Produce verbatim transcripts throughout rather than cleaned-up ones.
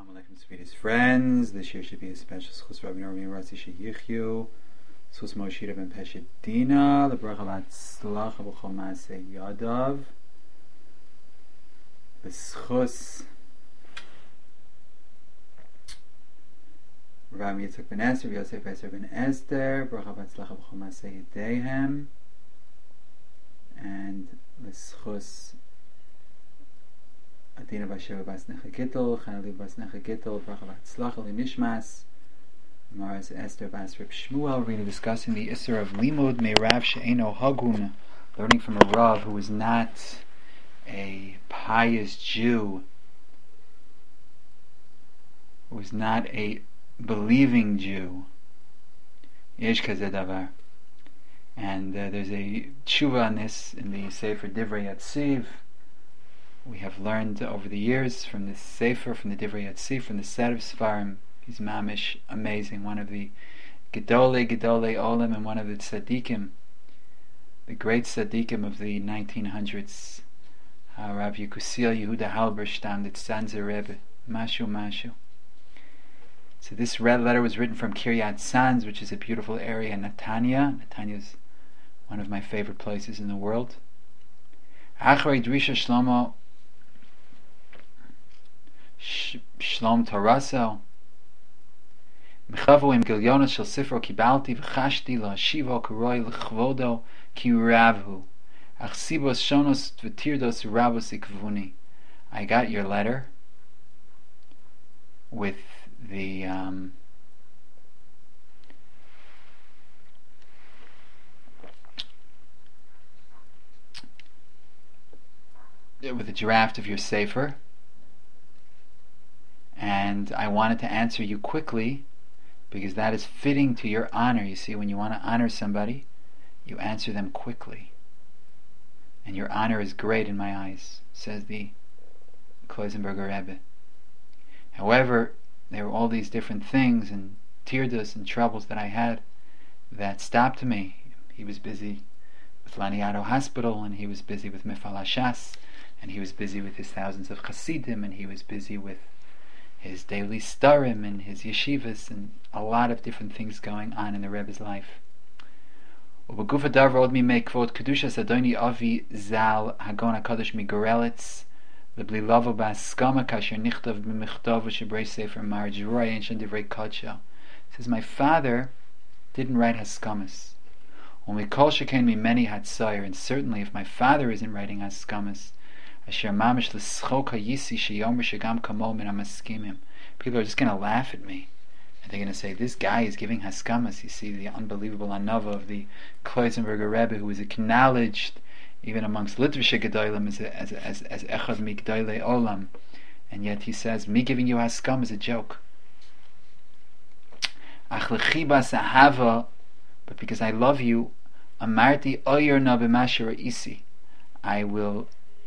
Alaikum, sweetest friends. This year should be a special Schus Rabbi Narmi Razi Sheyichyu, Schus Moshe Ben Peshedina, the Bracha Batzlach B'chol Maaseh Yadav, the Schus Rabbi Yitzchak Ben Esther, Yosef Esther Ben Esther, Bracha Batzlach B'chol Maaseh Yedehem, and the Schus Adina Basheva Bas Necha Gittel, Chanali Bas Necha Gittel, Bracha Batzlach Li Nishmas, Maras Esther Bas Reb Shmuel. We're discussing the Isser of Limud Meirav She'eno Hagun, learning from a Rav who is not a pious Jew, who is not a believing Jew. Yesh Kazeh Davar. And uh, there's a tshuva on this in the Sefer Divrei Yatziv. We have learned over the years from this Sefer, from the Divrei Yatziv, from the set of Sfarim. He's mamish amazing, one of the Gedolei Gedolei Olam, and one of the Tzaddikim, the great Tzaddikim of the nineteen hundreds. Uh, Rav Yekusiel Yehuda Halberstam, the Tzanzer Rebbe, Mashu Mashu. So this red letter was written from Kiryat Sanz, which is a beautiful area in Netanya. Netanya is one of my favorite places in the world. Achrei Drisha Shlomo Shlom Taraso Mechavu im Gilyonos Shel Sifro Kibalti V'chashti La Shivo Karoi L'chvodo Ki Ravhu Ach Sibos Shonos V'tirdos Rabos Ikvuni. I got your letter with the um, with the draft of your Sefer, and I wanted to answer you quickly because that is fitting to your honor. You see, when you want to honor somebody, you answer them quickly, and your honor is great in my eyes, says the Kloisenberger Rebbe. However, there were all these different things and tirdas and troubles that I had that stopped me. He was busy with Laniado Hospital, and he was busy with Mifal Hashas, and he was busy with his thousands of Hasidim, and he was busy with his daily starim and his yeshivas, and a lot of different things going on in the Rebbe's life. Ubegufa dar v'od mi mei kvod kedushas Adoni Avi Zal Hagon HaKadosh Migorelitz lebli lavo ba'askama kasher nichtav b'michtav v'shebrei sefer marjuroi ancient divrei kodsho. Says, my father didn't write haskamas. Umikol shekain mi many hatzayer, and certainly if my father isn't writing haskamas, asher mamish l'schok hayisi sheyomer shegam kamo min hamaskimim. People are just going to laugh at me, and they're going to say, this guy is giving haskamas. You see the unbelievable anava of the Kloisenberger Rebbe, who is acknowledged even amongst Litvische Gedolim as as as as Echad Mikdoilei Olam, and yet he says, me giving you haskam is a joke. Ach lechibas ahava, but because I love you, amarti oyer na b'masher isi, I will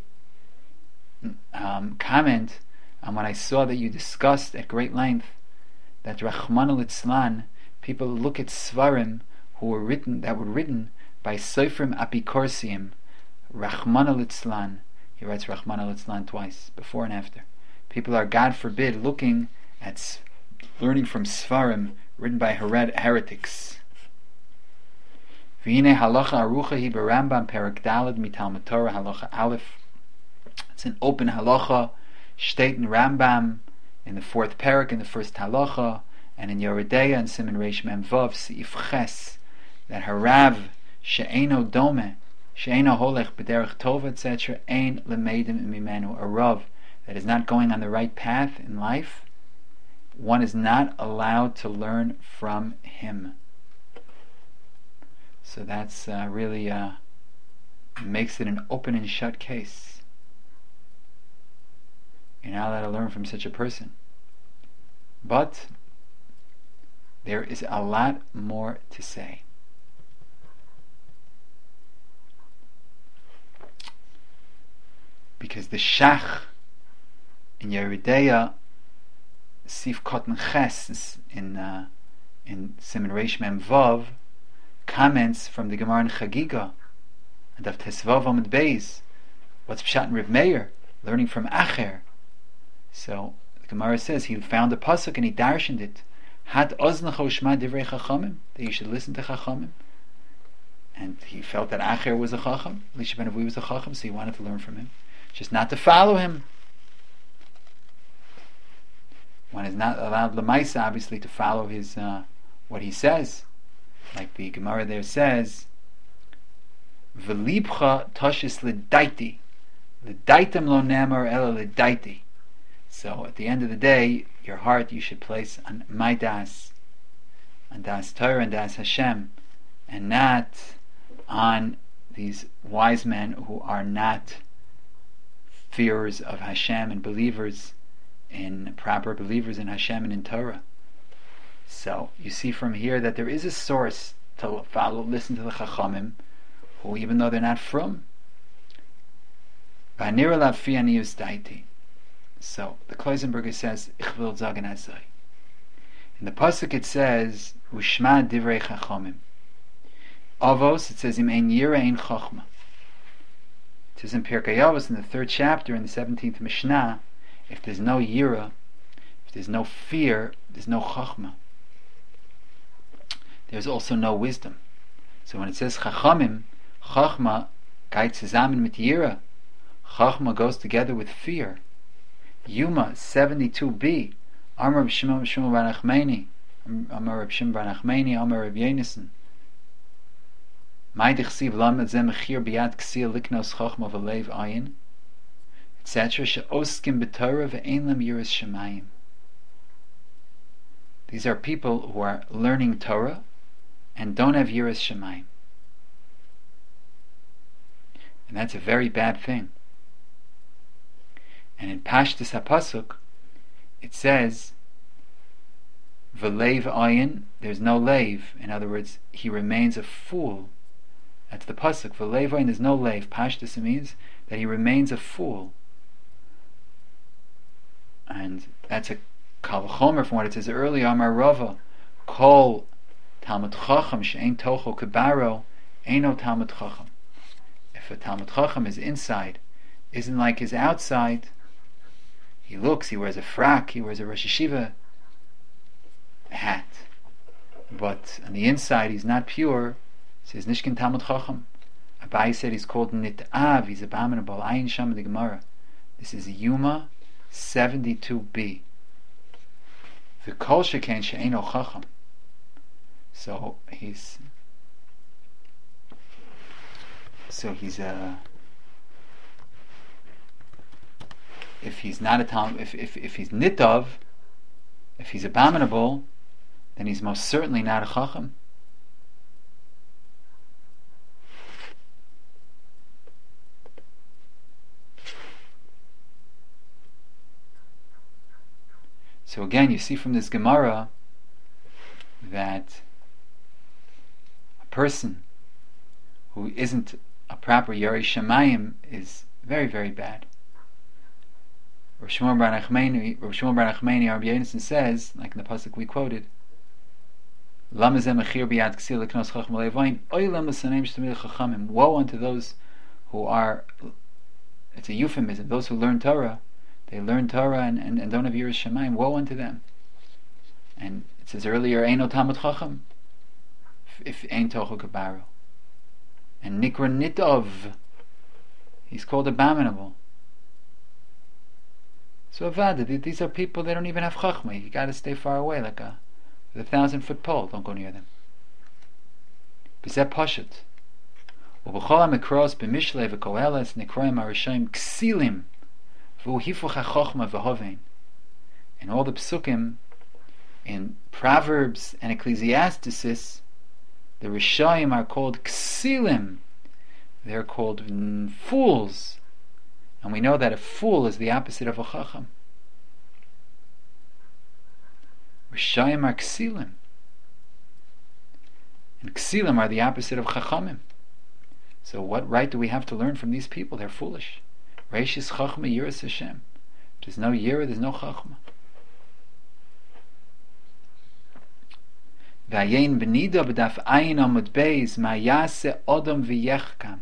um, comment on what I saw that you discussed at great length, that Rachmana litzlan, people look at svarim who were written that were written by Sofrim Apikorsiim. Rachmana litzlan, he writes Rachmana litzlan twice, before and after. People are, God forbid, looking at learning from svarim written by hered- heretics. V'hine halacha arucha hi b'Rambam perak dalad mitalmud Torah halacha aleph. It's an open halacha, state in Rambam in the fourth parak in the first halacha, and in Yoredeya and Siman Reish Mem Vav Seif Ches, that harav she'eno dome she'eno holech b'derech tova et cetera ein lemeidim mimenu. A rav that is not going on the right path in life, one is not allowed to learn from him. So that's uh, really uh, makes it an open and shut case. You're not allowed to learn from such a person. But there is a lot more to say. Because the Shach in Yeridea Sif Kotten Ches in uh, in Siman Reish Mem Vav comments from the Gemara in Chagiga and of Tesvav Amud Beis. What's Pshat in Reb Meir? Learning from Acher. So the Gemara says he found a pasuk and he darshened it. Had oznecho shma divrei chachamim, that you should listen to chachamim. And he felt that Acher was a chacham, Elisha ben Avui was a chacham, so he wanted to learn from him. Just not to follow him. One is not allowed lemaisa, obviously, to follow his uh, what he says. Like the Gemara there says, "V'libcha toshis ledaiti, ledaitem lo nemar ela ledaiti." So at the end of the day, your heart you should place on my das, on das Torah and das Hashem, and not on these wise men who are not fearers of Hashem and believers in proper believers in Hashem and in Torah. So you see from here that there is a source to follow, listen to the Chachamim, who even though they're not from. So the Kloisenberger says, Ich will sagen azay. In the pasuk it says, Ushma divrei Chachamim. Avos, it says, Im ein yira ein chachma. It says in Pirkei Avos, in the third chapter, in the seventeenth Mishnah, if there's no yira, if there's no fear, there's no chachma. There's also no wisdom. So when it says chachamim, chachma geht zusammen mit yira. Chachma goes together with fear. Yuma seventy-two b. Amar Reb Shimon Shimon bar Nachmani, Amar Reb Shimon bar Nachmani, Amar Reb Yonasan. Mai dichsiv lamed zeh mechir biyad ksil liknos chachma v'leiv ayin, et cetera. She'oskim b'Torah ve'ein lam yiras shemayim. These are people who are learning Torah and don't have yiras shemayim, and that's a very bad thing. And in Pashtus HaPasuk, it says, V'leiv ayin, there's no leiv. In other words, he remains a fool. That's the Pasuk. V'leiv ayin, there's no leiv. Pashtus means that he remains a fool. And that's a kal v'chomer from what it says earlier, Amar Rava, Kol Talmud Chacham she'ein tocho kebaro, eino Talmud Chacham. If a Talmud Chacham is inside, isn't like his outside, he looks, he wears a frock, he wears a Rosh Yeshiva hat, but on the inside he's not pure. Says Nishkin Talmud Chacham. Abai said he's called Nit'av, he's abominable. Ayin Sham in the Gemara. This is Yuma seventy-two b. V'kol sheken she'eino Chacham. So he's so he's a if he's not a Talmud, if, if, if he's nitav, if he's abominable, then he's most certainly not a chacham. So again, you see from this Gemara that a person who isn't a proper Yarei Shemayim is very, very bad. Rav Shimon bar Nachmani, Rav Shimon bar Nachmani, Rabbi Yonasan says, like in the pasuk we quoted, Lama zeh mechir biyad ksil leknos chacham levayin, oilem l'saneim sh'tamid chachamim. Woe unto those who are, it's a euphemism, those who learn Torah, they learn Torah and, and, and don't have yiras shemayim. Woe unto them. And it says earlier, Eino Talmud Chacham, if Ein Tocho Kabaro. And Nikra Nitov, he's called abominable. So Avad, these are people, they don't even have Chachma. You got to stay far away, like a, with a thousand foot pole. Don't go near them. B'zeh Pashat. U'b'chol ha'mikros b'mishlei v'koheles nikroim ha'rishayim ksilim v'uhifuch ha'chochma v'hovein. In all the psukim, in Proverbs and Ecclesiastes, the Rishayim are called ksilim. They're called mm, fools. And we know that a fool is the opposite of a chacham. Rishayim are ksilim. And ksilim are the opposite of chachamim. So what right do we have to learn from these people? They're foolish. Reishis chachma yiras Hashem. There's no yira, there's no chachma. V'ayin b'nida b'daf ayin amud beis ma yase odom v'yechkam.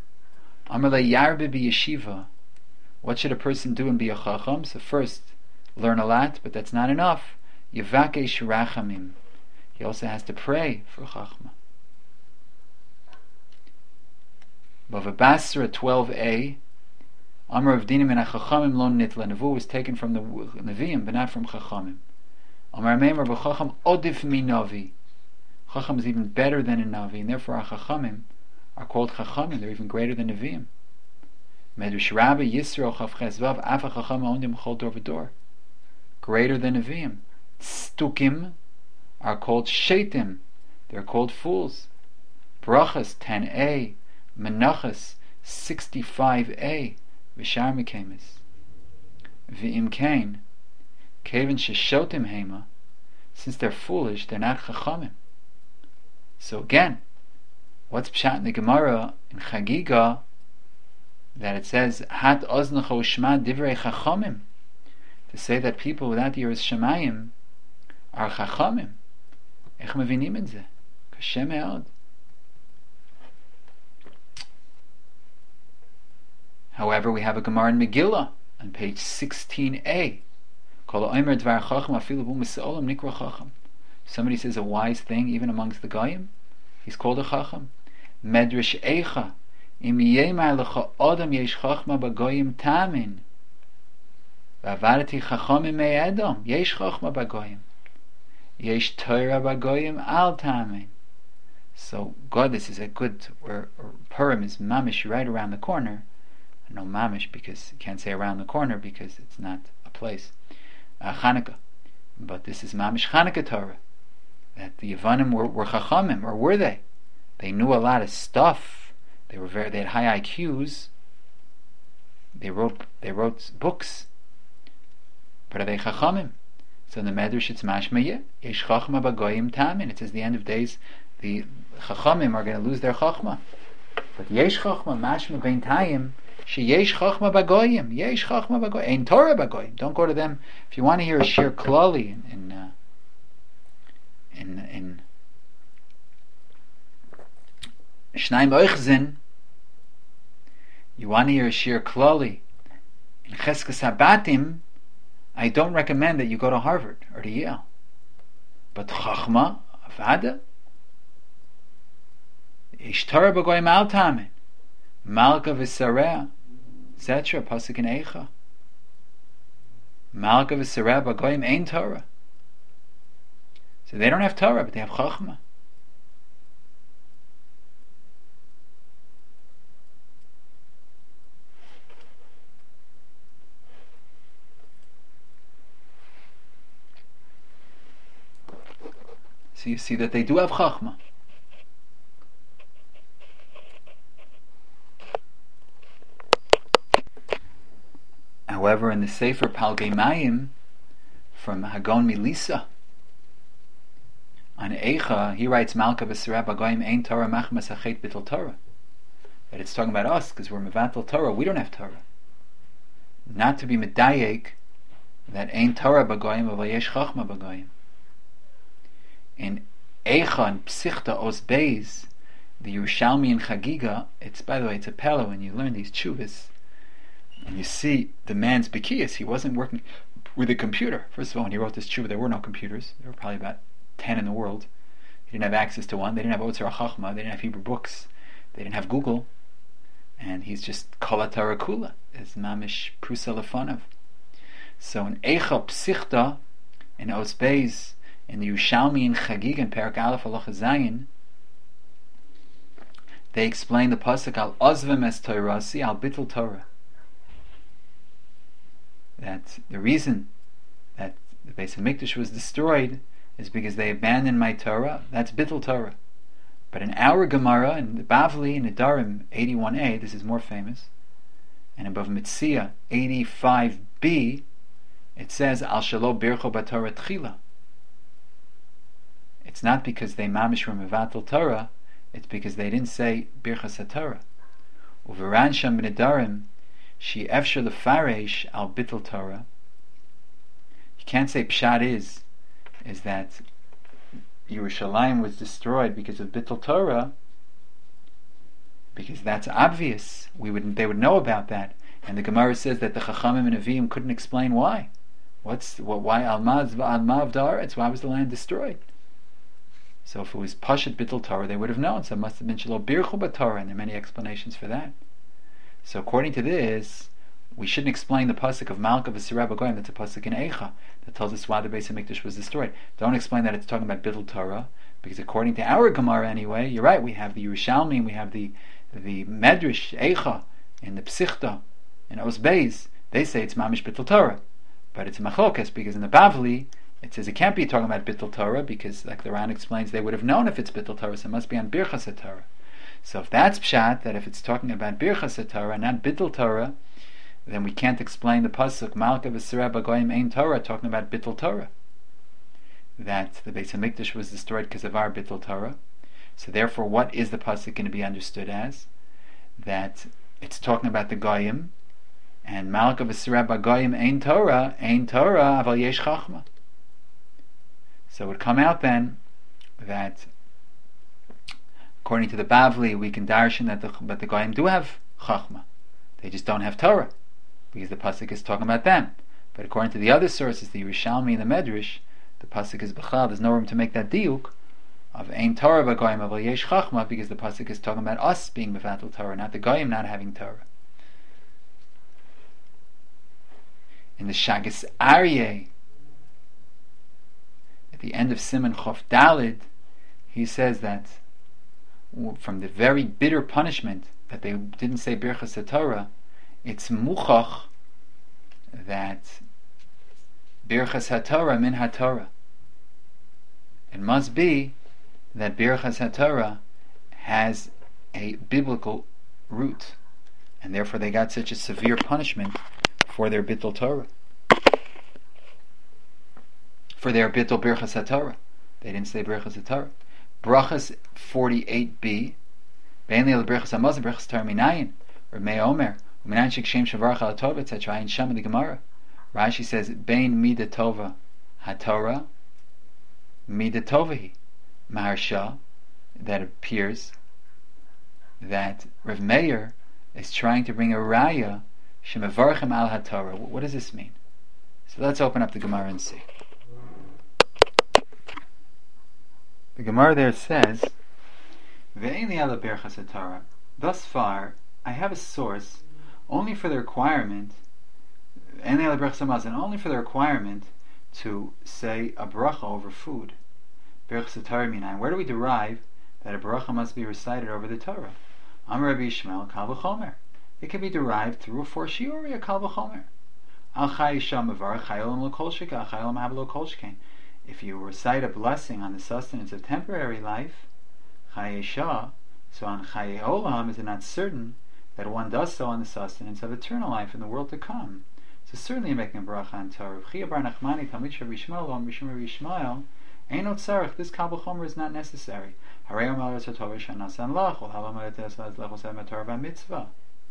Amar le yarbe b'yeshiva. What should a person do and be a chacham? So first, learn a lot, but that's not enough. Yivakesh rachamim. He also has to pray for chachma. Bava Basra twelve a. Amar of Dinim and Chachamim lo nitla. Nevu was taken from the Nevi'im, but not from Chachamim. Amar Meimer b'Chacham odif mi Navi. Chacham is even better than a Navi, and therefore our Chachamim are called Chachamim. They're even greater than Nevi'im. Medrash Rabbi Yisro Chav Chesvav Afa Chacham Ondim Chol Dor V'Dor. Greater than Nevi'im. Stukim are called Shaitim. They're called fools. Brachas ten a. Menachas sixty-five a. V'shar Mikemis. V'im Kain. Kevin Sheshotim Hema. Since they're foolish, they're not Chachamim. So again, what's Pshat in the Gemara in Chagiga that it says Hat Oznecha Ushma Divrei Chachamim, to say that people without Yiras Shamayim are Chachamim? Ech mevinim et ze? Kashem me'od. However, we have a Gemara in Megillah on page sixteen a. Somebody says a wise thing even amongst the Goyim, he's called a Chacham. Medrash Eicha im yemar lecha adam yesh chachma bagoyim tamin v'avarati chachamim me'edom yesh chachma bagoyim yesh Torah bagoyim al tamin. So God, this is a good, or, or Purim is mamish right around the corner. No mamish because you can't say around the corner because it's not a place. Uh, Chanukah, but this is mamish Chanukah Torah. That the Yevanim were, were chachamim, or were they? They knew a lot of stuff. They were very. They had high I Qs. They wrote. They wrote books. But are they chachamim? So in the Medrash it's mashmaya yesh chachma bagoyim tamin. It says the end of days the chachamim are going to lose their chachma. But yesh chachma mashma bein tayim. She yesh chachma bagoyim, yesh chachma bagoyim, ein Torah bagoyim. Don't go to them if you want to hear a shir klali in in uh, in, in Shnai Moichzin. You want to hear a shir klali in Cheskas Habatim. I don't recommend that you go to Harvard or to Yale. But chachma avada yesh Torah bagoyim al tamin. Malka v'Sareh, et cetera. Pasuk in Eicha. Malka v'Sareh bagoyim ein Torah. So they don't have Torah, but they have Chachma. So you see that they do have Chachma. However, in the Sefer Palgei Mayim from Hagon Milisa on Eicha, he writes Malka v'Sareh bagoyim ein Torah machmas hachet bittul Torah. That it's talking about us because we're mevatel Torah. We don't have Torah. Not to be medayek that ein Torah bagoyim but yesh chachma bagoyim. In Eicha and Psichta Os Beis, the Yerushalmi in Chagiga, it's by the way it's a pella when you learn these tshuvas. And you see the man's Bekiyas, he wasn't working with a computer. First of all, when he wrote this tshuva, there were no computers. There were probably about ten in the world. He didn't have access to one. They didn't have Otzar Chachma. They didn't have Hebrew books. They didn't have Google. And he's just Kol HaTorah Kula. It's Mamish Prusa Lefonav. So in Eicha Psichta, in Os Beis, in the Yerushalmi in Chagig, in Perak Aleph Halacha Zayin, they explain the pasuk Al Ozvem Es Torasi Al Bittul Torah. That the reason that the Beis HaMikdash was destroyed is because they abandoned my Torah. That's Bittul Torah. But in our Gemara, in the Bavli, in Nedarim eighty-one a, this is more famous, and above Mitzia eighty-five b, it says Al Shalo Bircho B'Torah Tchila. It's not because they mamish were mevatel Torah, it's because they didn't say Birchas HaTorah. Uveran Sham B'Nedarim She efshar lefaresh al bittul Torah. You can't say pshat is is that Yerushalayim was destroyed because of bittul Torah, because that's obvious. We would they would know about that, and the Gemara says that the Chachamim and Nevi'im couldn't explain why. What's what? Why Almav Almav Da'aretz? Why was the land destroyed? So if it was Pashat Bittul Torah, they would have known. So it must have been Shelo Birchu B'Torah, and there are many explanations for that. So according to this, we shouldn't explain the pasuk of Malka v'Sirah B'Goyim. That's a pasuk in Eicha that tells us why the Beis Hamikdash was destroyed. Don't explain that it's talking about Bittul Torah, because according to our Gemara anyway, you're right. We have the Yerushalmi, we have the the Medrash Eicha in the Psichta in Os Beis. They say it's Mamish Bittul Torah, but it's a Machlokas, because in the Bavli it says it can't be talking about Bittul Torah, because like the Ran explains, they would have known if it's Bittul Torah, so it must be on Birchas HaTorah. So if that's pshat, that if it's talking about Birchas HaTorah, not Bittul Torah, then we can't explain the pasuk Malka v'Sirah B'Goyim Ein Torah talking about Bittul Torah, that the Beis Hamikdash was destroyed because of our Bittul Torah. So therefore, what is the pasuk going to be understood as? That it's talking about the Goyim, and Malka v'Sirah B'Goyim Ein Torah, Ein Torah Aval Yesh Chachma. So it would come out then that according to the Bavli, we can darshan that the, but the Goyim do have Chachma. They just don't have Torah, because the pasuk is talking about them. But according to the other sources, the Yerushalmi and the Medrash, the pasuk is B'chal. There's no room to make that diuk of Ein Torah B'Goyim Aval Yesh Chachma, because the pasuk is talking about us being Mevatel Torah, not the Goyim not having Torah. In the Shagas Aryeh, at the end of Siman Chof Dalid, he says that from the very bitter punishment that they didn't say Birchas HaTorah, it's muchach that Birchas HaTorah min HaTorah. It must be that Birchas HaTorah has a biblical root, and therefore they got such a severe punishment for their Bittul Torah, for their Bittul Birchas HaTorah. They didn't say Birchas HaTorah. Brachas forty-eight b, Beinli al Birchas HaMazon, Birchas Torah minayin, or Mei Omer, Uminayin Shekshem Shavarach al Tova, et cetera. In Sham in the Gemara, Rashi says, Bein Mida Tova HaTorah, Mida Tovahi. Maharsha, that appears that Rav Meir is trying to bring a raya, Shemavarchem al HaTorah. What does this mean? So let's open up the Gemara and see. The Gemara there says, Ve'eni ala Birchas HaTorah. Thus far, I have a source only for the requirement, Ve'eni ala Birchas HaMazon, only for the requirement to say a bracha over food. Birchas HaTorah minayin. Where do we derive that a bracha must be recited over the Torah? Amar Rabbi Yishmael, Kal v'chomer. It can be derived through a four shiuri, a Kal v'chomer. Al chay isha mevarach chayolam lo kol sheka, chayolam hab lo kol shekain. If you recite a blessing on the sustenance of temporary life, chay isha, so on chay olam, is it not certain that one does so on the sustenance of eternal life in the world to come? So certainly you're making a bracha on Torah. Chia bar Nachmani, Talmid Rabbi Yishmael, Om Rishon Rabbi Yishmael, Einot Tzarech, this Kal v'chomer is not necessary. Harei Omer Eretz HaTorah Shanasan Lach, Ol Halam Eretz HaTorah Mitzvah.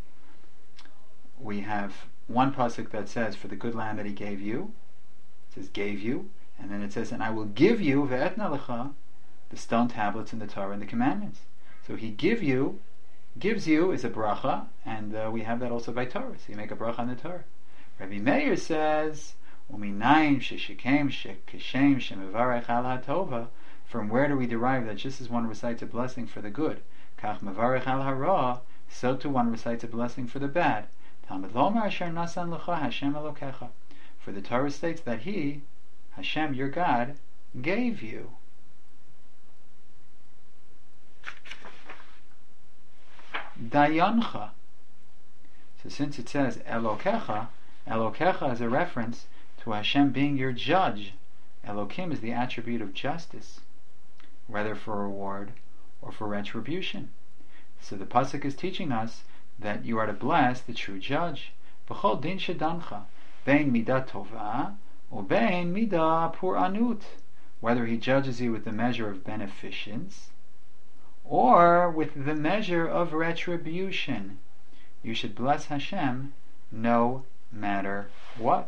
We have one pasuk that says, for the good land that he gave you, it says gave you, and then it says, and I will give you ve'etna lecha, the stone tablets in the Torah and the commandments. So he give you, gives you is a bracha, and uh, we have that also by Torah. So you make a bracha on the Torah. Rabbi Meir says, Uminayim sheshekem shekeshem shemevarech al hatova. From where do we derive that just as one recites a blessing for the good, kach mevarech al hara, so too one recites a blessing for the bad. Talmud lomar asher nasan lecha Hashem elokecha. For the Torah states that He, Hashem, your God, gave you. Dayancha. So since it says elokecha, elokecha is a reference to Hashem being your judge. Elokim is the attribute of justice, whether for reward or for retribution. So the pasuk is teaching us that you are to bless the true judge. B'chol din shedancha, bein midah tova, or bein midah puranut, whether he judges you with the measure of beneficence or with the measure of retribution. You should bless Hashem no matter what.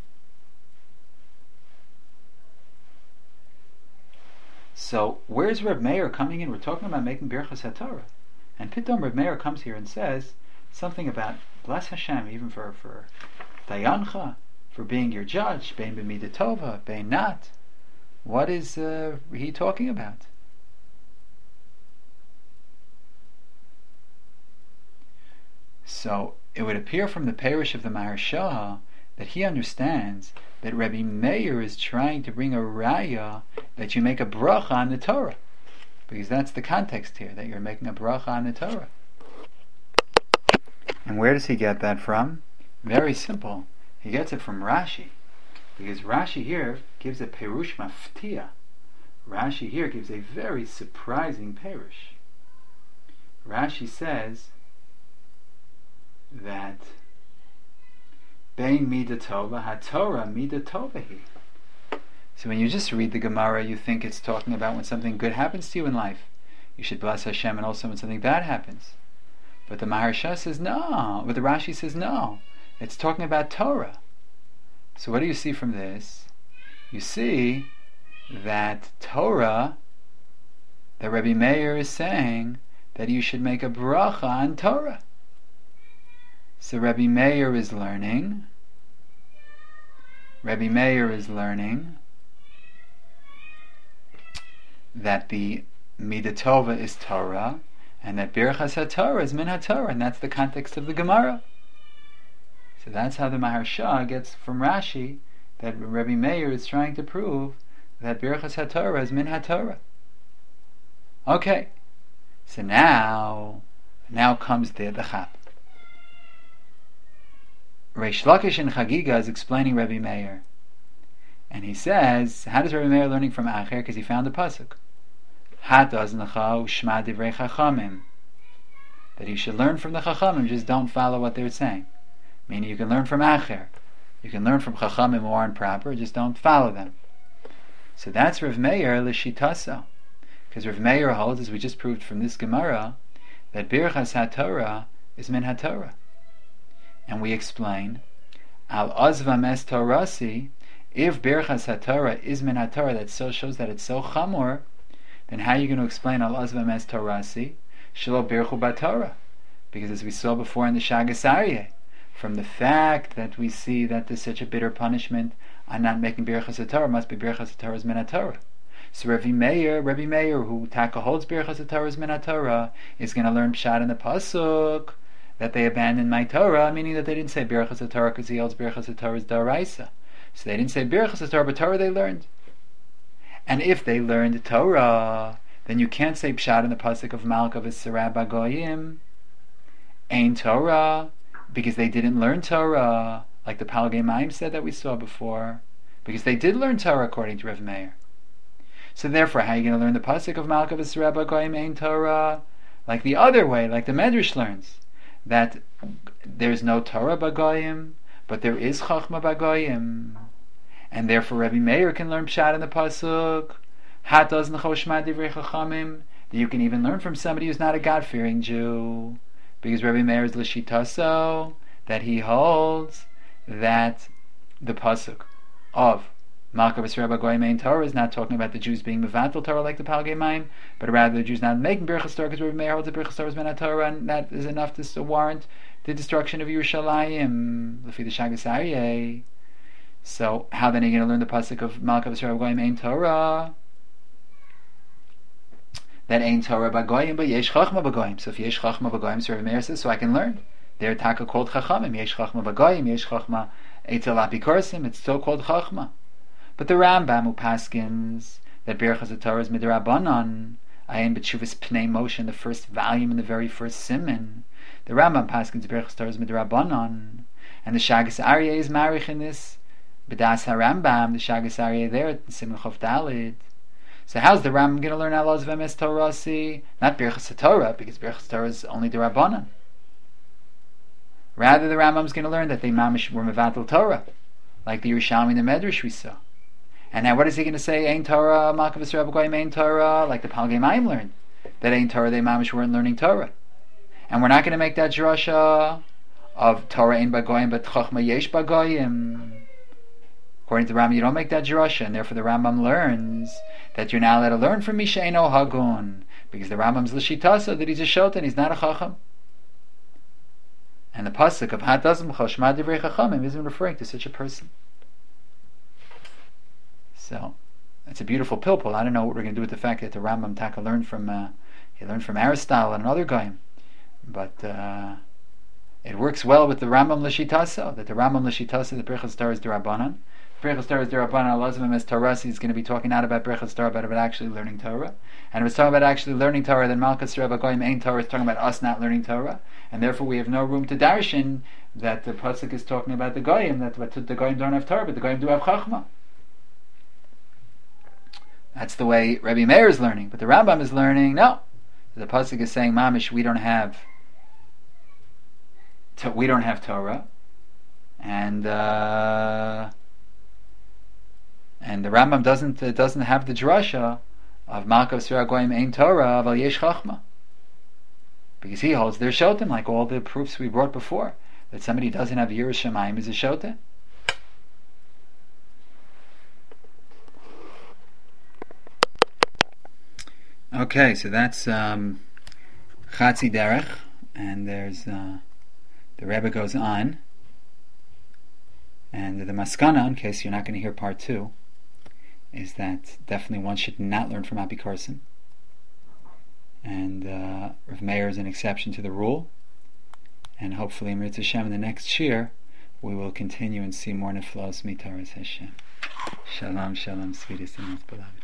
So, where's Reb Meir coming in? We're talking about making Birchas HaTorah. And Pitom Reb Meir comes here and says something about bless Hashem even for, for Dayancha, for being your judge, bein b'midatova, bein not. What is uh, he talking about? So it would appear from the Parish of the Maharsha that he understands that Rabbi Meir is trying to bring a raya that you make a bracha on the Torah, because that's the context here, that you're making a bracha on the Torah. And where does he get that from? Very simple. He gets it from Rashi, because Rashi here gives a perush maftia. Rashi here gives a very surprising perush. Rashi says that Bein midatova haTorah midatovahi. So when you just read the Gemara, you think it's talking about when something good happens to you in life, you should bless Hashem, and also when something bad happens. But the Maharsha says no, but the Rashi says no, it's talking about Torah. So what do you see from this? You see that Torah, that Rabbi Meir is saying that you should make a bracha on Torah. So Rabbi Meir is learning, Rabbi Meir is learning that the Midatova is Torah, and that Birchas HaTorah is Min HaTorah, and that's the context of the Gemara. So that's how the Maharsha gets from Rashi that Rabbi Meir is trying to prove that Birchas HaTorah is Min HaTorah. Okay, so now, now comes the the Chap. Reish Lakish in Chagiga is explaining Rabbi Meir, and he says, how does Rabbi Meir learning from Acher? Because he found the pasuk, Hataz Nacha Ushma Divrei Chachamim, that you should learn from the Chachamim, just don't follow what they're saying. Meaning you can learn from Acher, you can learn from Chachamim who aren't proper, just don't follow them. So that's Rav Meir l'shitaso, because Rav Meir holds, as we just proved from this Gemara, that Birchas HaTorah is Min HaTorah. And we explain, Al Ozvam Es Torasi, if Birchas HaTorah is Min HaTorah, that so shows that it's so chamor, then how are you going to explain Al Ozvam Es Torasi, Shelo Birchu BaTorah? Because as we saw before in the Shagas Aryeh, from the fact that we see that there's such a bitter punishment on not making Birchas HaTorah, must be Birchas HaTorah is Min HaTorah. So Rabbi Meir, Rabbi Meir, who Taka holds Birchas HaTorah is Min HaTorah, is going to learn Pshat in the pasuk that they abandoned my Torah, meaning that they didn't say Birchas HaTorah because he holds Birchas HaTorah is Daraisa. So they didn't say Birchas HaTorah, but Torah they learned. And if they learned Torah, then you can't say Pshat in the pasuk of Malka v'Sarab Agoyim, Ein Torah, because they didn't learn Torah, like the Palgei Maim said that we saw before, because they did learn Torah according to Rav Meir. So therefore, how are you going to learn the pasuk of Malka v'Sarab Agoyim Ein Torah? Like the other way, like the Medrash learns, that there's no Torah b'Goyim, but there is Chachma b'Goyim, and therefore Rabbi Meir can learn Pshat in the pasuk, Hataz Necho Shma Divrei Chachamim, that you can even learn from somebody who's not a God-fearing Jew, because Rabbi Meir is l'shitaso, that he holds that the pasuk of Malka v'Sarab Agoyim Ein Torah is not talking about the Jews being mevatel Torah like the Palgei Maim, but rather the Jews not making Birchas Torah, because Rabbi Meir holds that Birchas Torah is Min HaTorah, and that is enough to warrant the destruction of Yerushalayim, l'fi the Shagas Aryeh. So how then are you going to learn the pasuk of Malka v'Sarab Agoyim Ein Torah? That Ein Torah b'Goyim, but Yesh Chachma b'Goyim. So if Yesh Chachma b'Goyim, so Rabbi Meir says, so I can learn. They're taka called Chachamim. Yesh Chachma b'Goyim, Yesh Chachma Eitel Apikorsim. It's still called Chachma. But the Rambam who paskins that Birchas HaTorah is midrabanan, ayin b'tshuvas Pnei Moshe in the first volume, in the very first siman, the Rambam paskins Birchas HaTorah is midrabanan, and the Shagas Aryeh is marich in this b'das HaRambam, the Shagas Aryeh there in Siman Chof Dalid. So how's the Rambam going to learn Al Ozvam Es Torasi? Not Birchas HaTorah, because Birchas HaTorah is only the Rabbanan. Rather, the Rambam is going to learn that they mamish were mevatel Torah, like the Yerushalmi and the Medrash we saw. And now what is he going to say? Ein Torah, Malka v'Sarab Agoyim Ein Torah, like the Palgei Maim learned, that Ein Torah, they mamish weren't learning Torah. And we're not going to make that drasha of Torah Ein Bagoyim, but Chachma Yesh Bagoyim. According to the Rambam, you don't make that drasha, and therefore the Rambam learns that you're now allowed to learn from Mishaino Hagun, because the Rambam's l'shitasa that he's a shotan, he's not a chacham. And the pasuk of Hadazim Choshma Divrei Chachamim isn't referring to such a person. So, it's a beautiful pilpul. I don't know what we're going to do with the fact that the Rambam Taka learned from uh, he learned from Aristotle and another guy, but uh, it works well with the Rambam L'Shitasa. That the Rambam L'Shitasa, the Birchas Torah is Derabanan. Birchas Torah is Derabanan. Alazim as Torah. He's going to be talking not about Birchas Torah, but about actually learning Torah. And if it's talking about actually learning Torah, then Malchus Rebbe Goyim Ein Torah is talking about us not learning Torah, and therefore we have no room to darshan that the pasuk is talking about the Goyim, that the Goyim don't have Torah, but the Goyim do have Chachma. That's the way Rebbe Meir is learning, but the Rambam is learning, no. The pasuk is saying, Mamish, we don't have to, we don't have Torah, and uh, and the Rambam doesn't uh, doesn't have the drasha of Malkav Sira Goyim Ein Torah Aval Yesh Chachma, because he holds their shotim, like all the proofs we brought before, that somebody who doesn't have Yiras Shamayim is a shotim. Okay, so that's um, Chatzi Derech, and there's uh, the Rebbe goes on, and the Maskana, in case you're not going to hear part two, is that definitely one should not learn from Apikorsim, and uh, Rav Meir is an exception to the rule, and hopefully, Mirz Hashem, in the next shir, we will continue and see more Neflos Mitaras Hashem. Shalom, shalom, sweetest and most beloved.